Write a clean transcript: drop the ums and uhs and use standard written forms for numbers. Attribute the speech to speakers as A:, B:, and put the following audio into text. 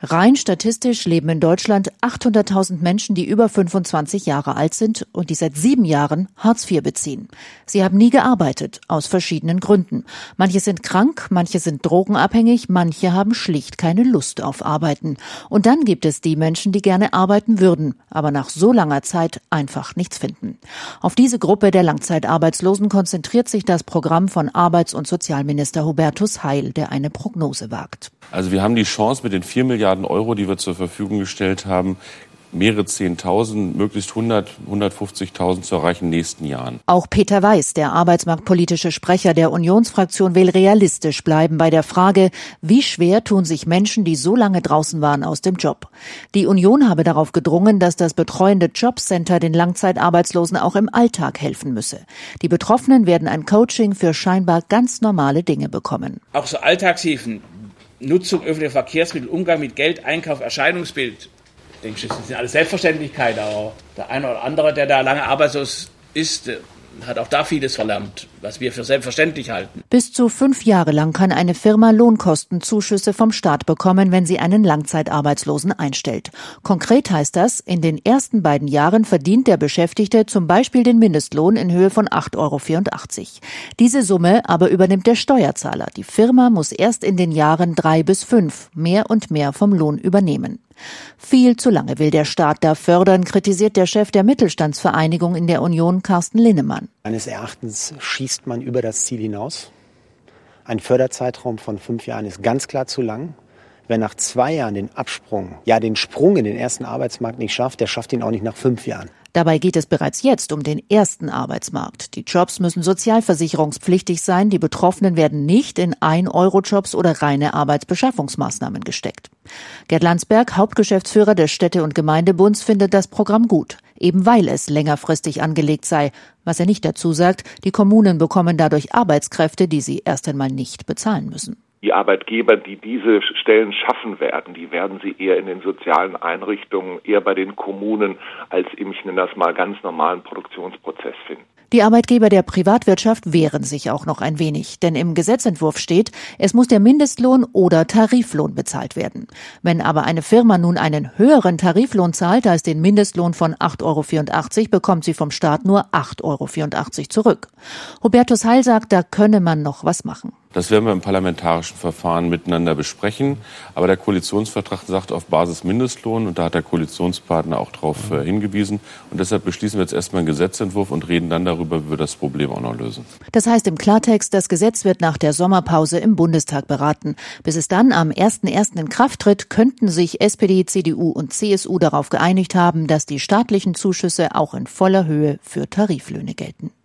A: Rein statistisch leben in Deutschland 800.000 Menschen, die über 25 Jahre alt sind und die seit 7 Jahren Hartz IV beziehen. Sie haben nie gearbeitet, aus verschiedenen Gründen. Manche sind krank, manche sind drogenabhängig, manche haben schlicht keine Lust auf Arbeiten. Und dann gibt es die Menschen, die gerne arbeiten würden, aber nach so langer Zeit einfach nichts finden. Auf diese Gruppe der Langzeitarbeitslosen konzentriert sich das Programm von Arbeits- und Sozialminister Hubertus Heil, der eine Prognose wagt.
B: Also wir haben die Chance, mit den 4 Milliarden Euro, die wir zur Verfügung gestellt haben, mehrere 10.000, möglichst 150.000 zu erreichen in den nächsten Jahren.
A: Auch Peter Weiß, der arbeitsmarktpolitische Sprecher der Unionsfraktion, will realistisch bleiben bei der Frage, wie schwer tun sich Menschen, die so lange draußen waren, aus dem Job. Die Union habe darauf gedrungen, dass das betreuende Jobcenter den Langzeitarbeitslosen auch im Alltag helfen müsse. Die Betroffenen werden ein Coaching für scheinbar ganz normale Dinge bekommen.
C: Auch so Alltagshilfen, Nutzung öffentlicher Verkehrsmittel, Umgang mit Geld, Einkauf, Erscheinungsbild. Ich denke, das sind alles Selbstverständlichkeit, aber der eine oder andere, der da lange arbeitslos ist, hat auch da vieles verlernt, was wir für selbstverständlich halten.
A: Bis zu 5 Jahre lang kann eine Firma Lohnkostenzuschüsse vom Staat bekommen, wenn sie einen Langzeitarbeitslosen einstellt. Konkret heißt das, in den ersten 2 Jahren verdient der Beschäftigte zum Beispiel den Mindestlohn in Höhe von 8,84 €. Diese Summe aber übernimmt der Steuerzahler. Die Firma muss erst in den Jahren 3 bis 5 mehr und mehr vom Lohn übernehmen. Viel zu lange will der Staat da fördern, kritisiert der Chef der Mittelstandsvereinigung in der Union, Carsten Linnemann.
D: Meines Erachtens schießt man über das Ziel hinaus. Ein Förderzeitraum von 5 Jahren ist ganz klar zu lang. Wer nach 2 Jahren den Sprung in den ersten Arbeitsmarkt nicht schafft, der schafft ihn auch nicht nach 5 Jahren.
A: Dabei geht es bereits jetzt um den ersten Arbeitsmarkt. Die Jobs müssen sozialversicherungspflichtig sein. Die Betroffenen werden nicht in 1-Euro-Jobs oder reine Arbeitsbeschaffungsmaßnahmen gesteckt. Gerd Landsberg, Hauptgeschäftsführer des Städte- und Gemeindebunds, findet das Programm gut, eben weil es längerfristig angelegt sei. Was er nicht dazu sagt, die Kommunen bekommen dadurch Arbeitskräfte, die sie erst einmal nicht bezahlen müssen.
E: Die Arbeitgeber, die diese Stellen schaffen werden, die werden sie eher in den sozialen Einrichtungen, eher bei den Kommunen als im, ich nenne das mal, ganz normalen Produktionsprozess finden.
A: Die Arbeitgeber der Privatwirtschaft wehren sich auch noch ein wenig, denn im Gesetzentwurf steht, es muss der Mindestlohn oder Tariflohn bezahlt werden. Wenn aber eine Firma nun einen höheren Tariflohn zahlt als den Mindestlohn von 8,84 €, bekommt sie vom Staat nur 8,84 € zurück. Hubertus Heil sagt, da könne man noch was machen.
B: Das werden wir im parlamentarischen Verfahren miteinander besprechen. Aber der Koalitionsvertrag sagt auf Basis Mindestlohn und da hat der Koalitionspartner auch darauf hingewiesen. Und deshalb beschließen wir jetzt erstmal einen Gesetzentwurf und reden dann darüber, wie wir das Problem auch noch lösen.
A: Das heißt im Klartext, das Gesetz wird nach der Sommerpause im Bundestag beraten. Bis es dann am 1.1. in Kraft tritt, könnten sich SPD, CDU und CSU darauf geeinigt haben, dass die staatlichen Zuschüsse auch in voller Höhe für Tariflöhne gelten.